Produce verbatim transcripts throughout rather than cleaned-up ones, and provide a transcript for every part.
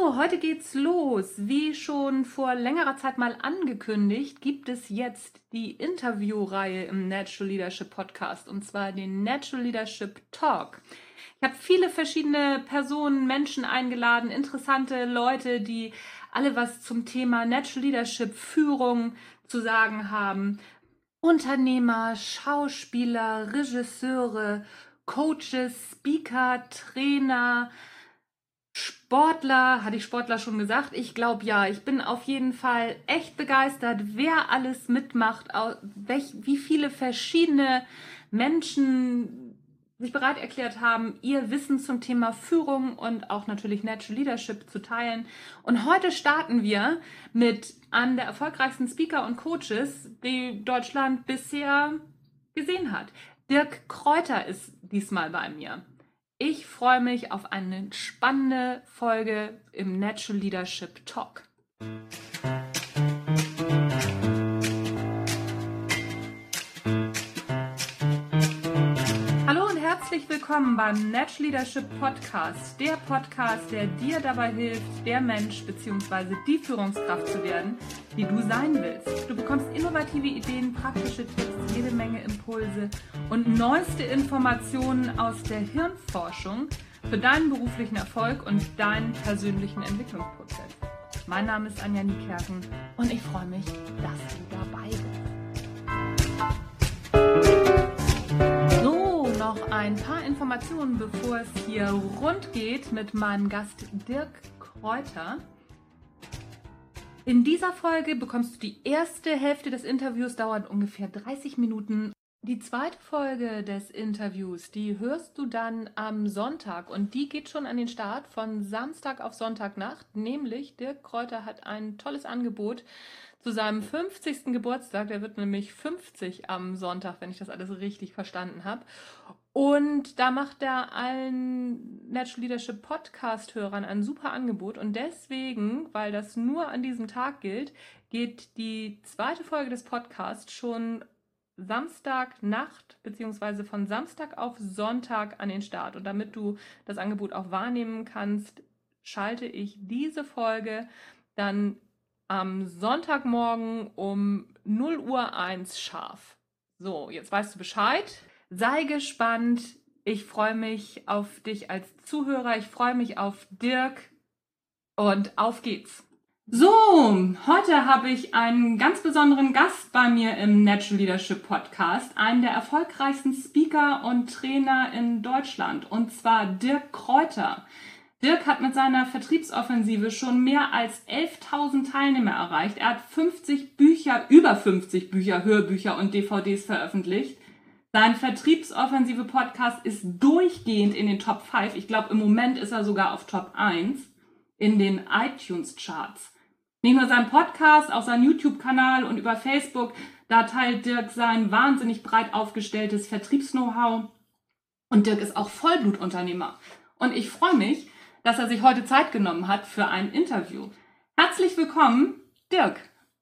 So, heute geht's los. Wie schon vor längerer Zeit mal angekündigt, gibt es jetzt die Interviewreihe im Natural Leadership Podcast, und zwar den Natural Leadership Talk. Ich habe viele verschiedene Personen, Menschen eingeladen, interessante Leute, die alle was zum Thema Natural Leadership, Führung zu sagen haben. Unternehmer, Schauspieler, Regisseure, Coaches, Speaker, Trainer, Sportler, hatte ich Sportler schon gesagt? Ich glaube ja, ich bin auf jeden Fall echt begeistert, wer alles mitmacht, wie viele verschiedene Menschen sich bereit erklärt haben, ihr Wissen zum Thema Führung und auch natürlich Natural Leadership zu teilen. Und heute starten wir mit einem der erfolgreichsten Speaker und Coaches, die Deutschland bisher gesehen hat. Dirk Kräuter ist diesmal bei mir. Ich freue mich auf eine spannende Folge im Natural Leadership Talk. Hallo und herzlich willkommen beim Natural Leadership Podcast, der Podcast, der dir dabei hilft, der Mensch bzw. die Führungskraft zu werden, die du sein willst. Du bekommst innovative Ideen, praktische Tipps, jede Menge Impulse und neueste Informationen aus der Hirnforschung für deinen beruflichen Erfolg und deinen persönlichen Entwicklungsprozess. Mein Name ist Anja Niekerken und ich freue mich, dass du dabei bist. So, noch ein paar Informationen, bevor es hier rund geht mit meinem Gast Dirk Kräuter. In dieser Folge bekommst du die erste Hälfte des Interviews, dauert ungefähr dreißig Minuten. Die zweite Folge des Interviews, die hörst du dann am Sonntag und die geht schon an den Start von Samstag auf Sonntagnacht, nämlich Dirk Kräuter hat ein tolles Angebot zu seinem fünfzigsten Geburtstag, der wird nämlich fünfzig am Sonntag, wenn ich das alles richtig verstanden habe. Und da macht er allen Natural Leadership Podcast-Hörern ein super Angebot und deswegen, weil das nur an diesem Tag gilt, geht die zweite Folge des Podcasts schon Samstagnacht bzw. von Samstag auf Sonntag an den Start. Und damit du das Angebot auch wahrnehmen kannst, schalte ich diese Folge dann am Sonntagmorgen um null Uhr eins scharf. So, jetzt weißt du Bescheid. Sei gespannt. Ich freue mich auf dich als Zuhörer. Ich freue mich auf Dirk. Und auf geht's. So, heute habe ich einen ganz besonderen Gast bei mir im Natural Leadership Podcast, einen der erfolgreichsten Speaker und Trainer in Deutschland, und zwar Dirk Kräuter. Dirk hat mit seiner Vertriebsoffensive schon mehr als elftausend Teilnehmer erreicht. Er hat fünfzig Bücher, über fünfzig Bücher, Hörbücher und D V Ds veröffentlicht. Sein Vertriebsoffensive-Podcast ist durchgehend in den Top fünf. Ich glaube, im Moment ist er sogar auf Top eins in den iTunes-Charts. Nicht nur sein Podcast, auch sein YouTube-Kanal und über Facebook, da teilt Dirk sein wahnsinnig breit aufgestelltes Vertriebs-Know-how. Und Dirk ist auch Vollblutunternehmer. Und ich freue mich, dass er sich heute Zeit genommen hat für ein Interview. Herzlich willkommen, Dirk.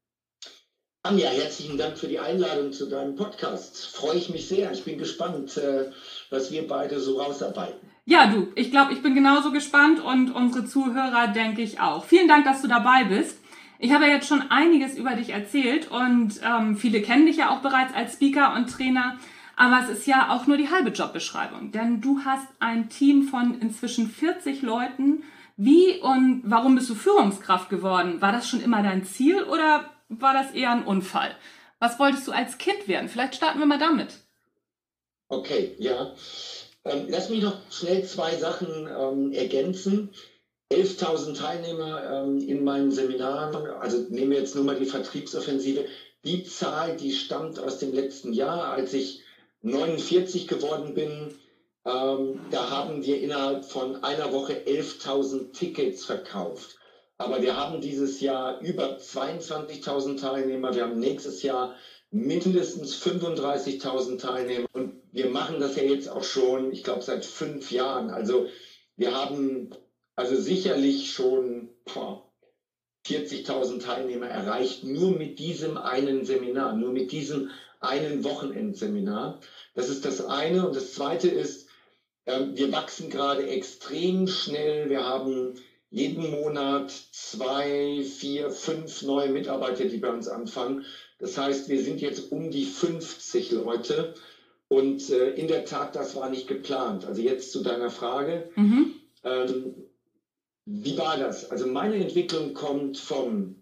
Anja, herzlichen Dank für die Einladung zu deinem Podcast. Freue ich mich sehr. Ich bin gespannt, was wir beide so rausarbeiten. Ja, du, ich glaube, ich bin genauso gespannt und unsere Zuhörer, denke ich, auch. Vielen Dank, dass du dabei bist. Ich habe ja jetzt schon einiges über dich erzählt und ähm, viele kennen dich ja auch bereits als Speaker und Trainer, aber es ist ja auch nur die halbe Jobbeschreibung, denn du hast ein Team von inzwischen vierzig Leuten. Wie und warum bist du Führungskraft geworden? War das schon immer dein Ziel oder war das eher ein Unfall? Was wolltest du als Kind werden? Vielleicht starten wir mal damit. Okay, ja. Ähm, lass mich noch schnell zwei Sachen ähm, ergänzen. elftausend Teilnehmer ähm, in meinen Seminaren, also nehmen wir jetzt nur mal die Vertriebsoffensive. Die Zahl, die stammt aus dem letzten Jahr, als ich neunundvierzig geworden bin. Ähm, da haben wir innerhalb von einer Woche elftausend Tickets verkauft. Aber wir haben dieses Jahr über zweiundzwanzigtausend Teilnehmer. Wir haben nächstes Jahr mindestens fünfunddreißigtausend Teilnehmer. Und wir machen das ja jetzt auch schon, ich glaube, seit fünf Jahren. Also wir haben also sicherlich schon boah, vierzigtausend Teilnehmer erreicht, nur mit diesem einen Seminar, nur mit diesem einen Wochenendseminar. Das ist das eine. Und das zweite ist, äh, wir wachsen gerade extrem schnell. Wir haben jeden Monat zwei, vier, fünf neue Mitarbeiter, die bei uns anfangen. Das heißt, wir sind jetzt um die fünfzig Leute und äh, in der Tat, das war nicht geplant. Also jetzt zu deiner Frage. Mhm. Ähm, wie war das? Also meine Entwicklung kommt vom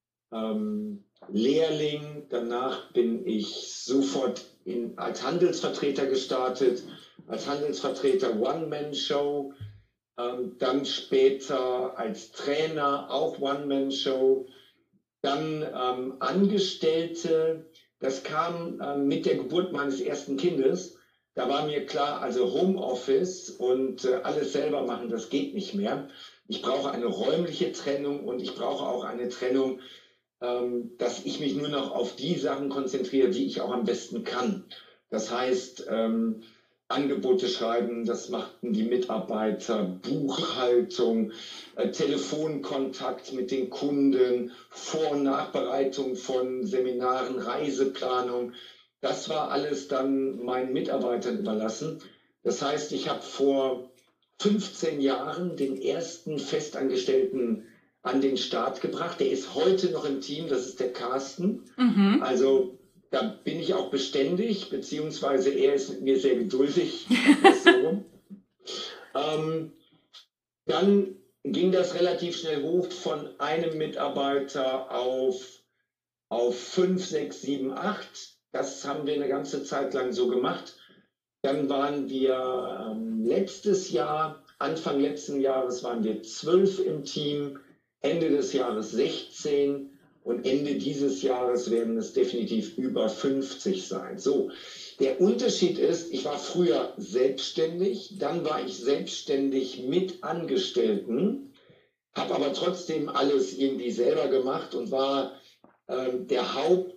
ähm, Lehrling, danach bin ich sofort in, als Handelsvertreter gestartet, als Handelsvertreter One-Man-Show, ähm, dann später als Trainer auch One-Man-Show, dann ähm, Angestellte. Das kam ähm, mit der Geburt meines ersten Kindes. Da war mir klar, also Homeoffice und äh, alles selber machen, das geht nicht mehr. Ich brauche eine räumliche Trennung und ich brauche auch eine Trennung, ähm, dass ich mich nur noch auf die Sachen konzentriere, die ich auch am besten kann. Das heißt, ähm, Angebote schreiben, das machten die Mitarbeiter, Buchhaltung, äh, Telefonkontakt mit den Kunden, Vor- und Nachbereitung von Seminaren, Reiseplanung. Das war alles dann meinen Mitarbeitern überlassen. Das heißt, ich habe vor fünfzehn Jahren den ersten Festangestellten an den Start gebracht. Der ist heute noch im Team, das ist der Carsten. Mhm. Also da bin ich auch beständig, beziehungsweise er ist mit mir sehr geduldig. So. ähm, dann ging das relativ schnell hoch von einem Mitarbeiter auf, auf fünf, sechs, sieben, acht. Das haben wir eine ganze Zeit lang so gemacht. Dann waren wir ähm, letztes Jahr, Anfang letzten Jahres waren wir zwölf im Team, Ende des Jahres sechzehn und Ende dieses Jahres werden es definitiv über fünfzig sein. So, der Unterschied ist, ich war früher selbstständig, dann war ich selbstständig mit Angestellten, habe aber trotzdem alles irgendwie selber gemacht und war äh, der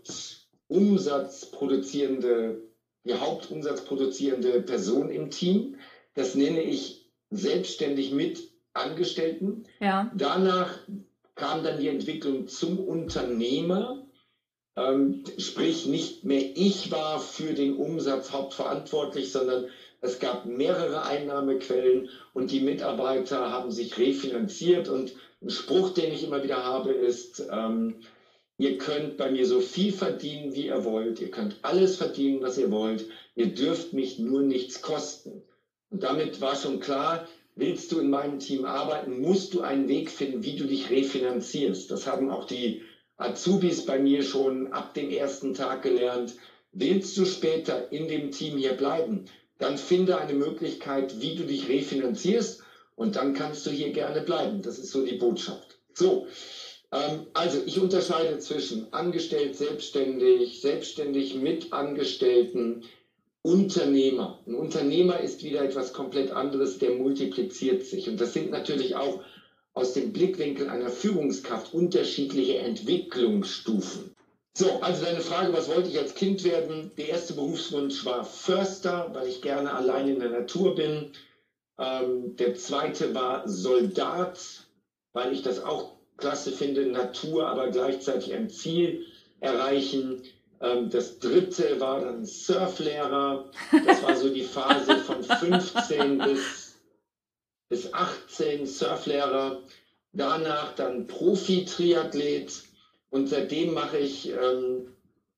Hauptumsatzproduzierende, die Hauptumsatzproduzierende Person im Team. Das nenne ich selbstständig mit Angestellten. Ja. Danach kam dann die Entwicklung zum Unternehmer, ähm, sprich nicht mehr ich war für den Umsatz hauptverantwortlich, sondern es gab mehrere Einnahmequellen und die Mitarbeiter haben sich refinanziert. Und ein Spruch, den ich immer wieder habe, ist, ähm, ihr könnt bei mir so viel verdienen, wie ihr wollt. Ihr könnt alles verdienen, was ihr wollt. Ihr dürft mich nur nichts kosten. Und damit war schon klar, willst du in meinem Team arbeiten, musst du einen Weg finden, wie du dich refinanzierst. Das haben auch die Azubis bei mir schon ab dem ersten Tag gelernt. Willst du später in dem Team hier bleiben, dann finde eine Möglichkeit, wie du dich refinanzierst und dann kannst du hier gerne bleiben. Das ist so die Botschaft. So, ähm, also ich unterscheide zwischen angestellt, selbstständig, selbstständig mit Angestellten, Unternehmer. Ein Unternehmer ist wieder etwas komplett anderes, der multipliziert sich. Und das sind natürlich auch aus dem Blickwinkel einer Führungskraft unterschiedliche Entwicklungsstufen. So, also deine Frage, was wollte ich als Kind werden? Der erste Berufswunsch war Förster, weil ich gerne allein in der Natur bin. Ähm, der zweite war Soldat, weil ich das auch klasse finde, Natur, aber gleichzeitig ein Ziel erreichen. Ähm, das dritte war dann Surflehrer. Das war so die Phase von fünfzehn bis, bis achtzehn Surflehrer. Danach dann Profi-Triathlet. Und seitdem mache ich, ähm,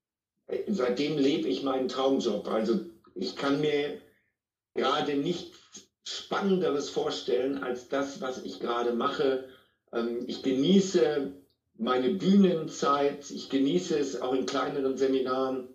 seitdem lebe ich meinen Traumjob. Also ich kann mir gerade nichts Spannenderes vorstellen als das, was ich gerade mache. Ähm, ich genieße meine Bühnenzeit, ich genieße es auch in kleineren Seminaren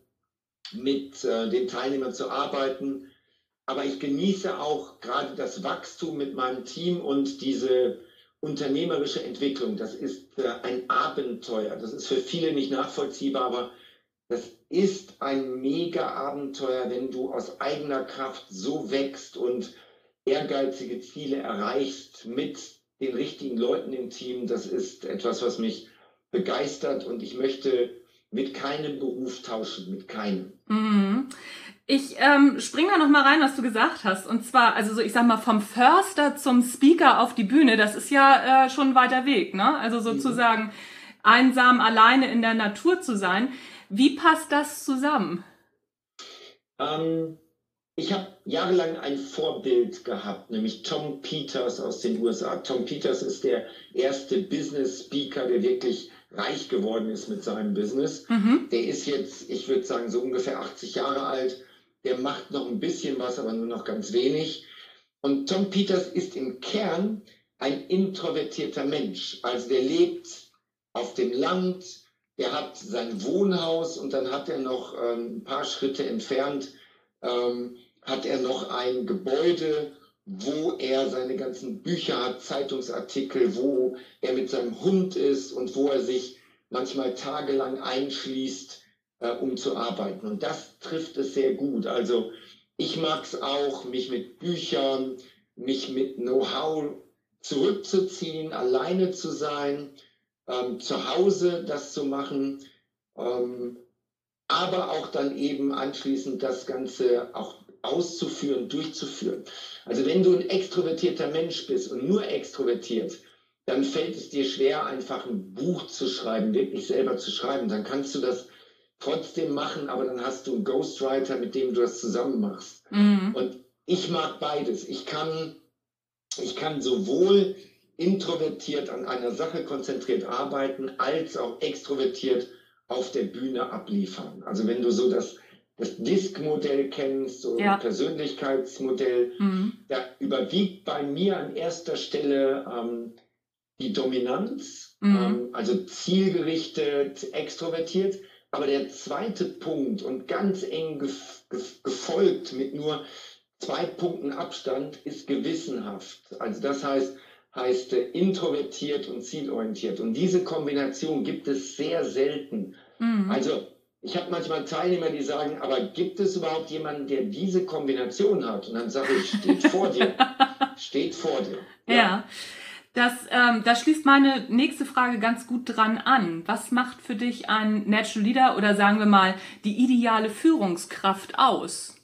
mit äh, den Teilnehmern zu arbeiten. Aber ich genieße auch gerade das Wachstum mit meinem Team und diese unternehmerische Entwicklung. Das ist äh, ein Abenteuer. Das ist für viele nicht nachvollziehbar, aber das ist ein Mega-Abenteuer, wenn du aus eigener Kraft so wächst und ehrgeizige Ziele erreichst mit den richtigen Leuten im Team. Das ist etwas, was mich begeistert und ich möchte mit keinem Beruf tauschen, mit keinem. Mhm. Ich ähm, springe da noch mal rein, was du gesagt hast. Und zwar, also so, ich sag mal, vom Förster zum Speaker auf die Bühne, das ist ja äh, schon ein weiter Weg, ne? Also sozusagen mhm. einsam, alleine in der Natur zu sein. Wie passt das zusammen? Ähm, Ich habe jahrelang ein Vorbild gehabt, nämlich Tom Peters aus den U S A. Tom Peters ist der erste Business Speaker, der wirklich reich geworden ist mit seinem Business. Mhm. Der ist jetzt, ich würde sagen, so ungefähr achtzig Jahre alt. Der macht noch ein bisschen was, aber nur noch ganz wenig. Und Tom Peters ist im Kern ein introvertierter Mensch. Also der lebt auf dem Land, der hat sein Wohnhaus und dann hat er noch ähm, ein paar Schritte entfernt ähm, hat er noch ein Gebäude, wo er seine ganzen Bücher hat, Zeitungsartikel, wo er mit seinem Hund ist und wo er sich manchmal tagelang einschließt, äh, um zu arbeiten. Und das trifft es sehr gut. Also ich mag es auch, mich mit Büchern, mich mit Know-how zurückzuziehen, alleine zu sein, ähm, zu Hause das zu machen, ähm, aber auch dann eben anschließend das Ganze auch auszuführen, durchzuführen. Also wenn du ein extrovertierter Mensch bist und nur extrovertiert, dann fällt es dir schwer, einfach ein Buch zu schreiben, wirklich selber zu schreiben. Dann kannst du das trotzdem machen, aber dann hast du einen Ghostwriter, mit dem du das zusammen machst. Mhm. Und ich mag beides. Ich kann, ich kann sowohl introvertiert an einer Sache konzentriert arbeiten, als auch extrovertiert auf der Bühne abliefern. Also wenn du so das, das D I S C-Modell kennst, so ja. ein Persönlichkeitsmodell, mhm. da überwiegt bei mir an erster Stelle ähm, die Dominanz, mhm. ähm, also zielgerichtet, extrovertiert. Aber der zweite Punkt und ganz eng gef gef gefolgt mit nur zwei Punkten Abstand ist gewissenhaft. Also das heißt, heißt äh, introvertiert und zielorientiert. Und diese Kombination gibt es sehr selten. Mhm. Also ich habe manchmal Teilnehmer, die sagen, aber gibt es überhaupt jemanden, der diese Kombination hat? Und dann sage ich, steht vor dir. Steht vor dir. Ja, ja. Das, ähm, das schließt meine nächste Frage ganz gut dran an. Was macht für dich ein Natural Leader oder sagen wir mal die ideale Führungskraft aus?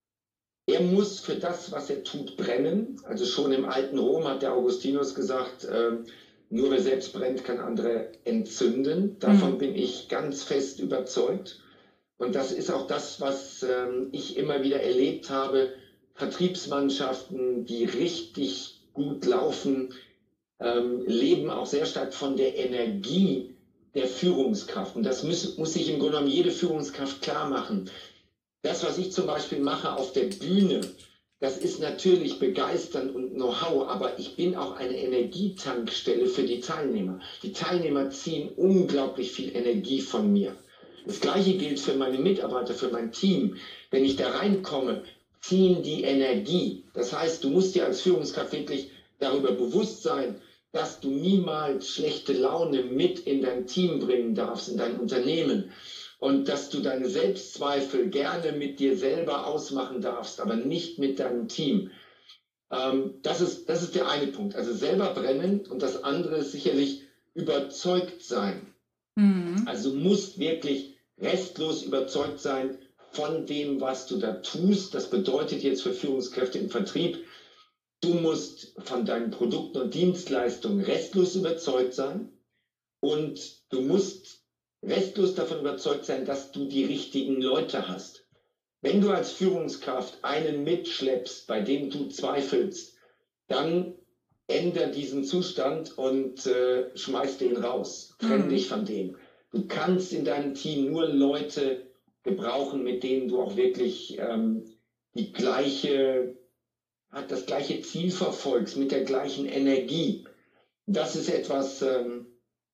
Er muss für das, was er tut, brennen. Also schon im alten Rom hat der Augustinus gesagt, äh, nur wer selbst brennt, kann andere entzünden. Davon mhm. bin ich ganz fest überzeugt. Und das ist auch das, was äh, ich immer wieder erlebt habe. Vertriebsmannschaften, die richtig gut laufen, ähm, leben auch sehr stark von der Energie der Führungskraft. Und das muss, muss sich im Grunde genommen jede Führungskraft klar machen. Das, was ich zum Beispiel mache auf der Bühne, das ist natürlich begeisternd und Know-how, aber ich bin auch eine Energietankstelle für die Teilnehmer. Die Teilnehmer ziehen unglaublich viel Energie von mir. Das Gleiche gilt für meine Mitarbeiter, für mein Team. Wenn ich da reinkomme, ziehen die Energie. Das heißt, du musst dir als Führungskraft wirklich darüber bewusst sein, dass du niemals schlechte Laune mit in dein Team bringen darfst, in dein Unternehmen. Und dass du deine Selbstzweifel gerne mit dir selber ausmachen darfst, aber nicht mit deinem Team. Ähm, das ist, das ist der eine Punkt. Also selber brennen und das andere ist sicherlich überzeugt sein. Mhm. Also du musst wirklich restlos überzeugt sein von dem, was du da tust. Das bedeutet jetzt für Führungskräfte im Vertrieb, du musst von deinen Produkten und Dienstleistungen restlos überzeugt sein und du musst restlos davon überzeugt sein, dass du die richtigen Leute hast. Wenn du als Führungskraft einen mitschleppst, bei dem du zweifelst, dann ändere diesen Zustand und äh, schmeiß den raus. Trenn mhm. dich von dem. Du kannst in deinem Team nur Leute gebrauchen, mit denen du auch wirklich ähm, die gleiche, das gleiche Ziel verfolgst, mit der gleichen Energie. Das ist etwas, ähm,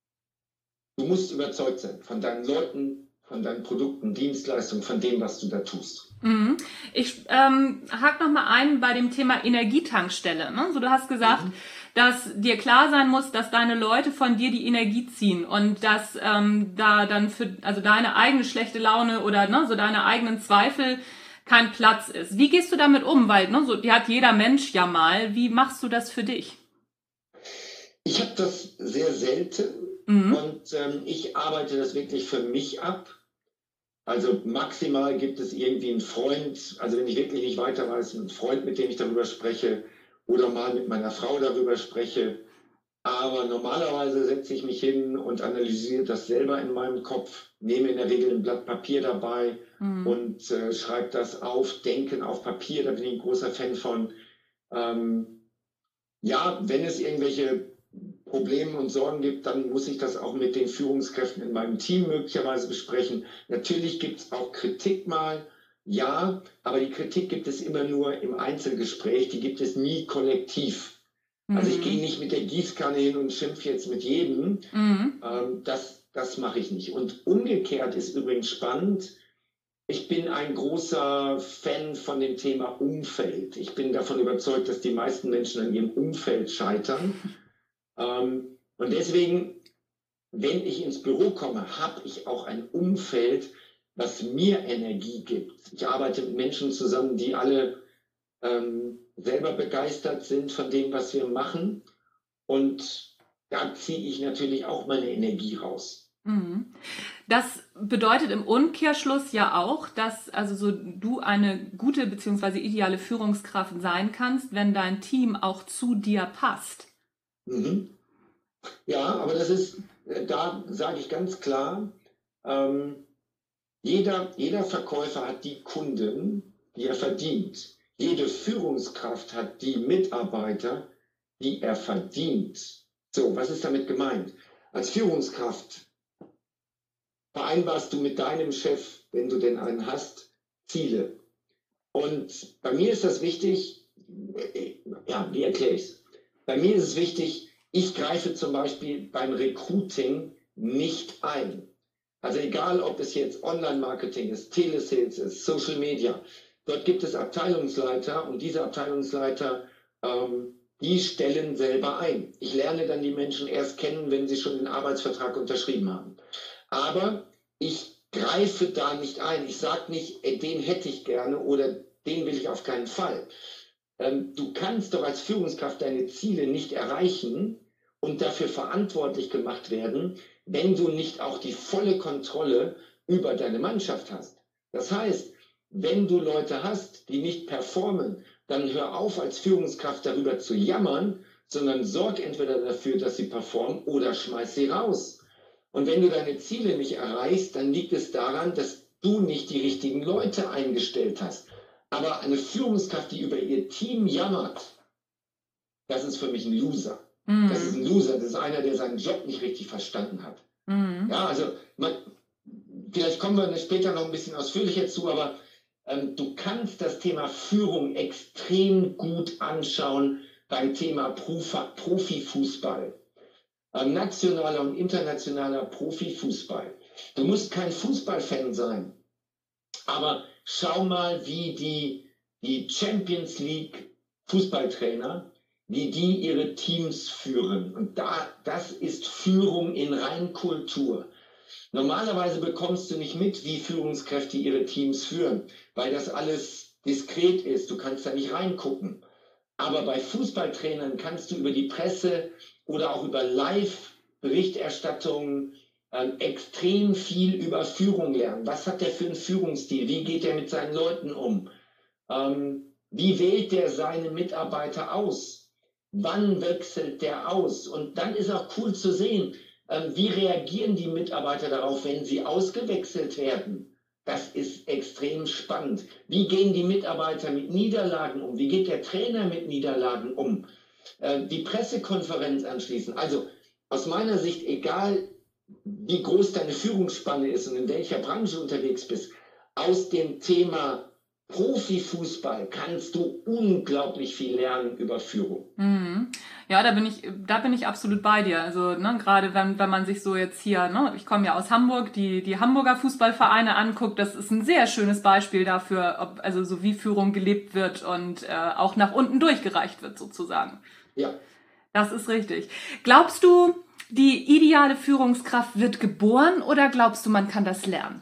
du musst überzeugt sein von deinen Leuten, von deinen Produkten, Dienstleistungen, von dem, was du da tust. Mhm. Ich ähm, hake nochmal ein bei dem Thema Energietankstelle. Ne? So, du hast gesagt, mhm. dass dir klar sein muss, dass deine Leute von dir die Energie ziehen und dass ähm, da dann für also deine eigene schlechte Laune oder ne, so deine eigenen Zweifel kein Platz ist. Wie gehst du damit um? Weil ne, so, die hat jeder Mensch ja mal. Wie machst du das für dich? Ich habe das sehr selten. Mhm. Und ähm, ich arbeite das wirklich für mich ab. Also maximal gibt es irgendwie einen Freund, also wenn ich wirklich nicht weiter weiß, einen Freund, mit dem ich darüber spreche oder mal mit meiner Frau darüber spreche. Aber normalerweise setze ich mich hin und analysiere das selber in meinem Kopf, nehme in der Regel ein Blatt Papier dabei mhm. und äh, schreibe das auf, Denken auf Papier, da bin ich ein großer Fan von. Ähm, ja, wenn es irgendwelche Probleme und Sorgen gibt, dann muss ich das auch mit den Führungskräften in meinem Team möglicherweise besprechen. Natürlich gibt es auch Kritik mal, ja, aber die Kritik gibt es immer nur im Einzelgespräch, die gibt es nie kollektiv. Also ich gehe nicht mit der Gießkanne hin und schimpfe jetzt mit jedem. Mhm. Ähm, das das mache ich nicht. Und umgekehrt ist übrigens spannend. Ich bin ein großer Fan von dem Thema Umfeld. Ich bin davon überzeugt, dass die meisten Menschen an ihrem Umfeld scheitern. Ähm, und deswegen, wenn ich ins Büro komme, habe ich auch ein Umfeld, was mir Energie gibt. Ich arbeite mit Menschen zusammen, die alle ähm, selber begeistert sind von dem, was wir machen. Und da ziehe ich natürlich auch meine Energie raus. Das bedeutet im Umkehrschluss ja auch, dass also so du eine gute bzw. ideale Führungskraft sein kannst, wenn dein Team auch zu dir passt. Mhm. Ja, aber das ist, da sage ich ganz klar, ähm, jeder, jeder Verkäufer hat die Kunden, die er verdient. Jede Führungskraft hat die Mitarbeiter, die er verdient. So, was ist damit gemeint? Als Führungskraft vereinbarst du mit deinem Chef, wenn du denn einen hast, Ziele. Und bei mir ist das wichtig, ja, wie erkläre ich es? Bei mir ist es wichtig, ich greife zum Beispiel beim Recruiting nicht ein. Also egal, ob es jetzt Online-Marketing ist, Telesales ist, Social Media, dort gibt es Abteilungsleiter und diese Abteilungsleiter, ähm, die stellen selber ein. Ich lerne dann die Menschen erst kennen, wenn sie schon den Arbeitsvertrag unterschrieben haben. Aber ich greife da nicht ein. Ich sage nicht, den hätte ich gerne oder den will ich auf keinen Fall. Ähm, du kannst doch als Führungskraft deine Ziele nicht erreichen und dafür verantwortlich gemacht werden, wenn du nicht auch die volle Kontrolle über deine Mannschaft hast. Das heißt, wenn du Leute hast, die nicht performen, dann hör auf, als Führungskraft darüber zu jammern, sondern sorg entweder dafür, dass sie performen oder schmeiß sie raus. Und wenn du deine Ziele nicht erreichst, dann liegt es daran, dass du nicht die richtigen Leute eingestellt hast. Aber eine Führungskraft, die über ihr Team jammert, das ist für mich ein Loser. Mhm. Das ist ein Loser, das ist einer, der seinen Job nicht richtig verstanden hat. Mhm. Ja, also man, vielleicht kommen wir später noch ein bisschen ausführlicher zu, aber ähm, du kannst das Thema Führung extrem gut anschauen beim Thema Prof Profifußball. Ähm, nationaler und internationaler Profifußball. Du musst kein Fußballfan sein, aber schau mal, wie die, die Champions League Fußballtrainer, wie die ihre Teams führen. Und da, das ist Führung in Reinkultur. Normalerweise bekommst du nicht mit, wie Führungskräfte ihre Teams führen, weil das alles diskret ist. Du kannst da nicht reingucken. Aber bei Fußballtrainern kannst du über die Presse oder auch über Live-Berichterstattungen ähm, extrem viel über Führung lernen. Was hat der für einen Führungsstil? Wie geht er mit seinen Leuten um? Ähm, wie wählt der seine Mitarbeiter aus? Wann wechselt der aus? Und dann ist auch cool zu sehen, ähm, wie reagieren die Mitarbeiter darauf, wenn sie ausgewechselt werden? Das ist extrem spannend. Wie gehen die Mitarbeiter mit Niederlagen um? Wie geht der Trainer mit Niederlagen um? Äh, die Pressekonferenz anschließend. Also aus meiner Sicht, egal wie groß deine Führungsspanne ist und in welcher Branche du unterwegs bist, aus dem Thema Profifußball kannst du unglaublich viel lernen über Führung. Mhm. Ja, da bin ich, da bin ich absolut bei dir. Also ne, gerade wenn, wenn man sich so jetzt hier, ne, ich komme ja aus Hamburg, die, die Hamburger Fußballvereine anguckt, das ist ein sehr schönes Beispiel dafür, ob, also so wie Führung gelebt wird und äh, auch nach unten durchgereicht wird sozusagen. Ja. Das ist richtig. Glaubst du, die ideale Führungskraft wird geboren oder glaubst du, man kann das lernen?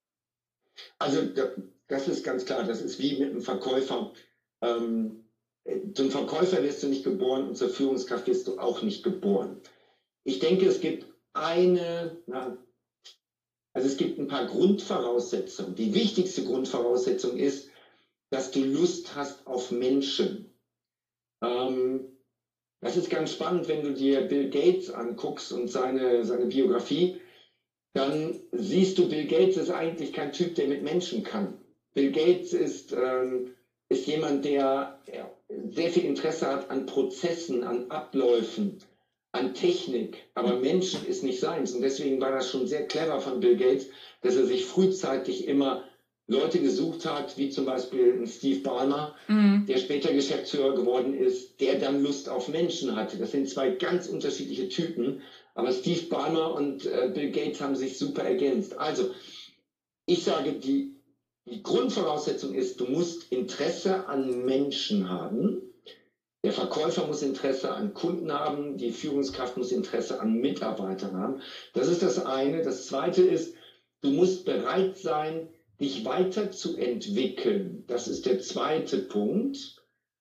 Also das ist ganz klar, das ist wie mit einem Verkäufer. Ähm, zum Verkäufer wirst du nicht geboren und zur Führungskraft wirst du auch nicht geboren. Ich denke, es gibt eine, na, also es gibt ein paar Grundvoraussetzungen. Die wichtigste Grundvoraussetzung ist, dass du Lust hast auf Menschen. Ähm, Das ist ganz spannend, wenn du dir Bill Gates anguckst und seine, seine Biografie, dann siehst du, Bill Gates ist eigentlich kein Typ, der mit Menschen kann. Bill Gates ist, ähm, ist jemand, der ja, sehr viel Interesse hat an Prozessen, an Abläufen, an Technik, aber Menschen ist nicht seins. Und deswegen war das schon sehr clever von Bill Gates, dass er sich frühzeitig immer Leute gesucht hat, wie zum Beispiel ein Steve Ballmer, mhm. der später Geschäftsführer geworden ist, der dann Lust auf Menschen hatte. Das sind zwei ganz unterschiedliche Typen, aber Steve Ballmer und äh, Bill Gates haben sich super ergänzt. Also, ich sage, die, die Grundvoraussetzung ist, du musst Interesse an Menschen haben. Der Verkäufer muss Interesse an Kunden haben, die Führungskraft muss Interesse an Mitarbeitern haben. Das ist das eine. Das zweite ist, du musst bereit sein, dich weiterzuentwickeln. Das ist der zweite Punkt.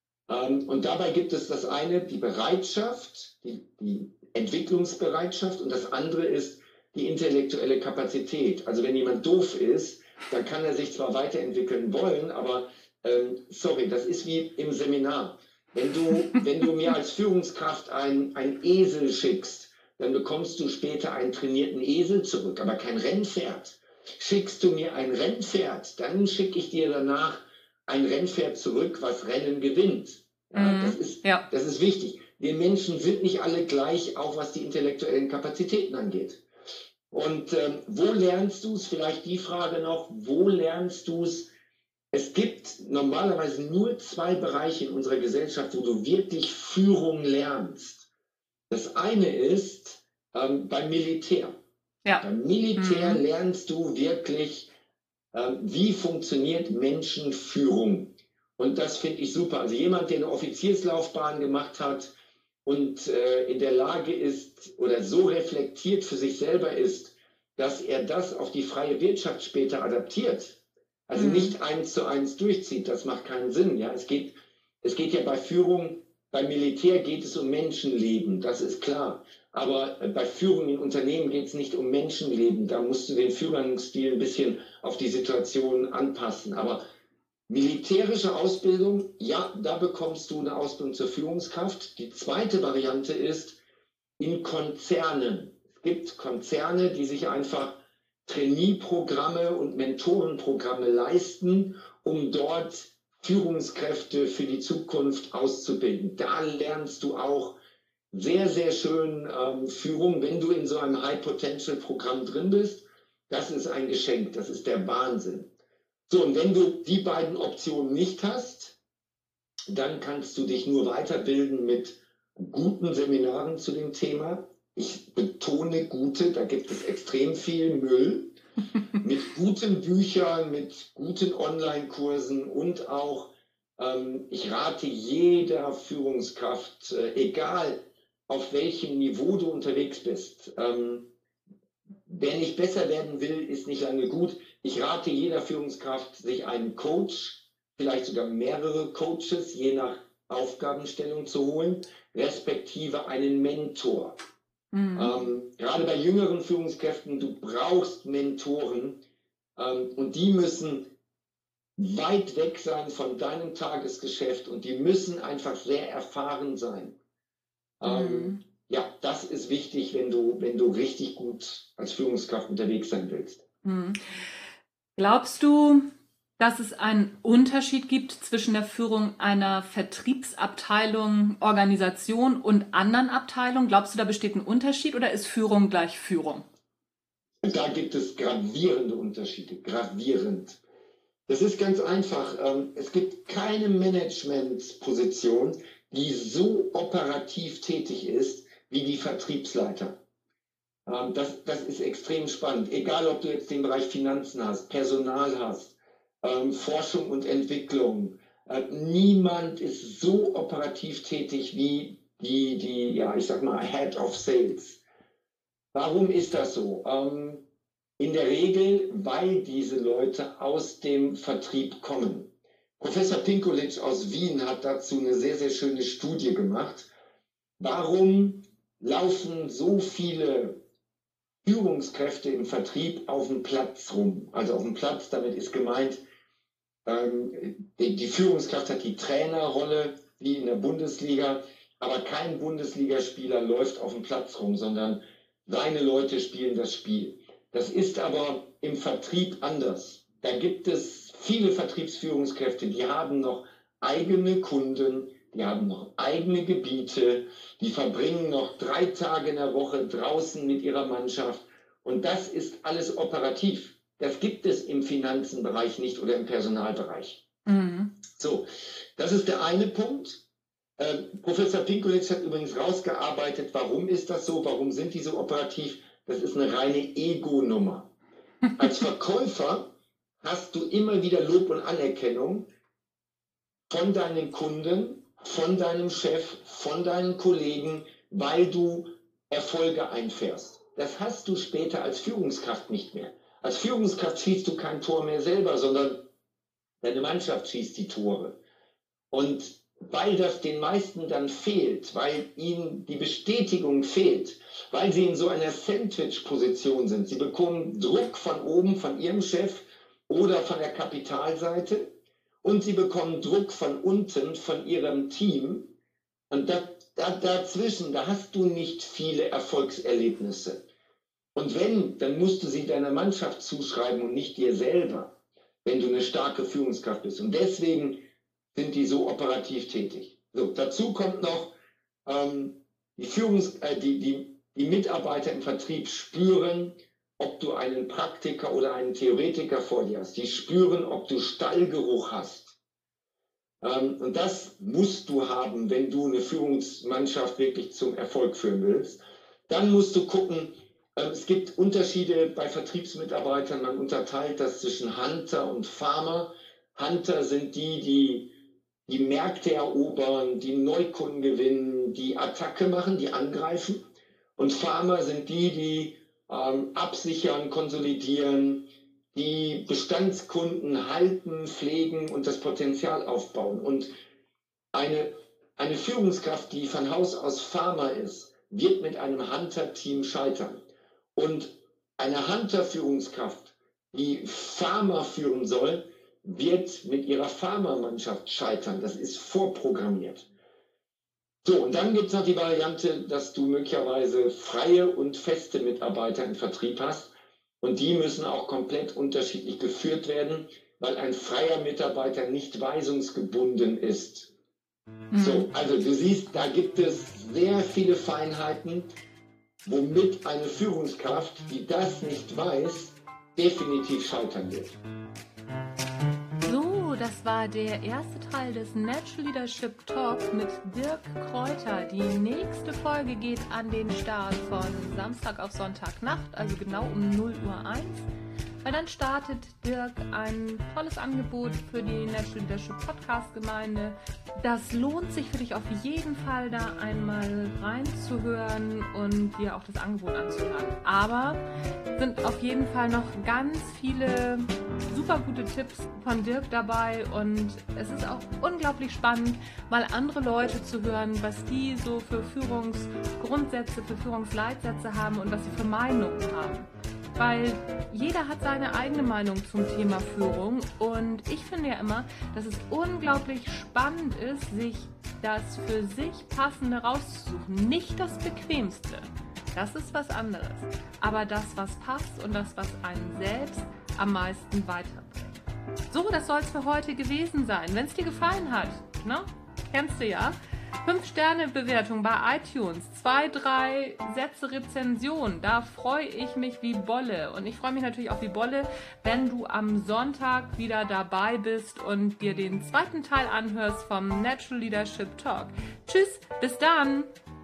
Und dabei gibt es das eine, die Bereitschaft, die, die Entwicklungsbereitschaft, und das andere ist die intellektuelle Kapazität. Also wenn jemand doof ist, dann kann er sich zwar weiterentwickeln wollen, aber ähm, sorry, das ist wie im Seminar. Wenn du, wenn du mir als Führungskraft ein, ein Esel schickst, dann bekommst du später einen trainierten Esel zurück, aber kein Rennpferd. Schickst du mir ein Rennpferd, dann schicke ich dir danach ein Rennpferd zurück, was Rennen gewinnt. Ja, mm, das ist, ja. das ist wichtig. Wir Menschen sind nicht alle gleich, auch was die intellektuellen Kapazitäten angeht. Und ähm, wo lernst du es? Vielleicht die Frage noch, wo lernst du es? Es gibt normalerweise nur zwei Bereiche in unserer Gesellschaft, wo du wirklich Führung lernst. Das eine ist ähm, beim Militär. Ja. Beim Militär mhm. lernst du wirklich, äh, wie funktioniert Menschenführung. Und das finde ich super. Also jemand, der eine Offizierslaufbahn gemacht hat und äh, in der Lage ist oder so reflektiert für sich selber ist, dass er das auf die freie Wirtschaft später adaptiert. Also mhm. nicht eins zu eins durchzieht, das macht keinen Sinn. Ja? Es geht, es geht ja bei Führung, beim Militär geht es um Menschenleben, das ist klar. Aber bei Führung in Unternehmen geht es nicht um Menschenleben. Da musst du den Führungsstil ein bisschen auf die Situation anpassen. Aber militärische Ausbildung, ja, da bekommst du eine Ausbildung zur Führungskraft. Die zweite Variante ist in Konzernen. Es gibt Konzerne, die sich einfach Trainee-Programme und Mentorenprogramme leisten, um dort Führungskräfte für die Zukunft auszubilden. Da lernst du auch sehr, sehr schön ähm, Führung, wenn du in so einem High-Potential-Programm drin bist. Das ist ein Geschenk, das ist der Wahnsinn. So, und wenn du die beiden Optionen nicht hast, dann kannst du dich nur weiterbilden mit guten Seminaren zu dem Thema. Ich betone gute, da gibt es extrem viel Müll. Mit guten Büchern, mit guten Online-Kursen und auch, ähm, ich rate jeder Führungskraft, äh, egal auf welchem Niveau du unterwegs bist, ähm, wer nicht besser werden will, ist nicht lange gut. Ich rate jeder Führungskraft, sich einen Coach, vielleicht sogar mehrere Coaches, je nach Aufgabenstellung zu holen, respektive einen Mentor. Mhm. Ähm, gerade bei jüngeren Führungskräften, du brauchst Mentoren ähm, und die müssen weit weg sein von deinem Tagesgeschäft und die müssen einfach sehr erfahren sein. Mhm. Ähm, ja, das ist wichtig, wenn du, wenn du richtig gut als Führungskraft unterwegs sein willst. Mhm. Glaubst du, dass es einen Unterschied gibt zwischen der Führung einer Vertriebsabteilung, Organisation und anderen Abteilungen? Glaubst du, da besteht ein Unterschied oder ist Führung gleich Führung? Da gibt es gravierende Unterschiede, gravierend. Das ist ganz einfach. Es gibt keine Managementposition, die so operativ tätig ist wie die Vertriebsleiter. Das, das ist extrem spannend. Egal, ob du jetzt den Bereich Finanzen hast, Personal hast, Ähm, Forschung und Entwicklung. Äh, niemand ist so operativ tätig wie die, die, ja, ich sag mal, Head of Sales. Warum ist das so? Ähm, in der Regel, weil diese Leute aus dem Vertrieb kommen. Professor Pinkulic aus Wien hat dazu eine sehr, sehr schöne Studie gemacht. Warum laufen so viele Führungskräfte im Vertrieb auf dem Platz rum? Also auf dem Platz, damit ist gemeint, Die, die Führungskraft hat die Trainerrolle, wie in der Bundesliga, aber kein Bundesligaspieler läuft auf dem Platz rum, sondern seine Leute spielen das Spiel. Das ist aber im Vertrieb anders. Da gibt es viele Vertriebsführungskräfte, die haben noch eigene Kunden, die haben noch eigene Gebiete, die verbringen noch drei Tage in der Woche draußen mit ihrer Mannschaft. Und das ist alles operativ. Das gibt es im Finanzenbereich nicht oder im Personalbereich. Mhm. So, das ist der eine Punkt. Äh, Professor Pinkulitz hat übrigens rausgearbeitet, warum ist das so, warum sind die so operativ? Das ist eine reine Ego-Nummer. Als Verkäufer hast du immer wieder Lob und Anerkennung von deinen Kunden, von deinem Chef, von deinen Kollegen, weil du Erfolge einfährst. Das hast du später als Führungskraft nicht mehr. Als Führungskraft schießt du kein Tor mehr selber, sondern deine Mannschaft schießt die Tore. Und weil das den meisten dann fehlt, weil ihnen die Bestätigung fehlt, weil sie in so einer Sandwich-Position sind. Sie bekommen Druck von oben, von ihrem Chef oder von der Kapitalseite und sie bekommen Druck von unten, von ihrem Team. Und da, da, dazwischen, da hast du nicht viele Erfolgserlebnisse. Und wenn, dann musst du sie deiner Mannschaft zuschreiben und nicht dir selber, wenn du eine starke Führungskraft bist. Und deswegen sind die so operativ tätig. So, dazu kommt noch, ähm, die, Führungs-, äh, die, die, die Mitarbeiter im Vertrieb spüren, ob du einen Praktiker oder einen Theoretiker vor dir hast. Die spüren, ob du Stallgeruch hast. Ähm, und das musst du haben, wenn du eine Führungsmannschaft wirklich zum Erfolg führen willst. Dann musst du gucken, äh, es gibt Unterschiede bei Vertriebsmitarbeitern. Man unterteilt das zwischen Hunter und Farmer. Hunter sind die, die die Märkte erobern, die Neukunden gewinnen, die Attacke machen, die angreifen. Und Farmer sind die, die ähm, absichern, konsolidieren, die Bestandskunden halten, pflegen und das Potenzial aufbauen. Und eine, eine Führungskraft, die von Haus aus Farmer ist, wird mit einem Hunter-Team scheitern. Und eine Hunter-Führungskraft, die Farmer führen soll, wird mit ihrer Pharma-Mannschaft scheitern. Das ist vorprogrammiert. So, und dann gibt es noch die Variante, dass du möglicherweise freie und feste Mitarbeiter im Vertrieb hast. Und die müssen auch komplett unterschiedlich geführt werden, weil ein freier Mitarbeiter nicht weisungsgebunden ist. Mhm. So, also du siehst, da gibt es sehr viele Feinheiten, womit eine Führungskraft, die das nicht weiß, definitiv scheitern wird. Das war der erste Teil des Natural Leadership Talk mit Dirk Kräuter. Die nächste Folge geht an den Start von Samstag auf Sonntagnacht, also genau um null Uhr eins. Weil dann startet Dirk ein tolles Angebot für die Natural Leadership Podcast Gemeinde. Das lohnt sich für dich auf jeden Fall, da einmal reinzuhören und dir auch das Angebot anzuhören. Aber sind auf jeden Fall noch ganz viele super gute Tipps von Dirk dabei und es ist auch unglaublich spannend, mal andere Leute zu hören, was die so für Führungsgrundsätze, für Führungsleitsätze haben und was sie für Meinungen haben. Weil jeder hat seine eigene Meinung zum Thema Führung und ich finde ja immer, dass es unglaublich spannend ist, sich das für sich Passende rauszusuchen. Nicht das Bequemste, das ist was anderes, aber das, was passt und das, was einen selbst am meisten weiterbringt. So, das soll es für heute gewesen sein. Wenn es dir gefallen hat, ne? Kennst du ja, fünf Sterne Bewertung bei iTunes, zwei, drei Sätze Rezension, da freue ich mich wie Bolle. Und ich freue mich natürlich auch wie Bolle, wenn du am Sonntag wieder dabei bist und dir den zweiten Teil anhörst vom Natural Leadership Talk. Tschüss, bis dann!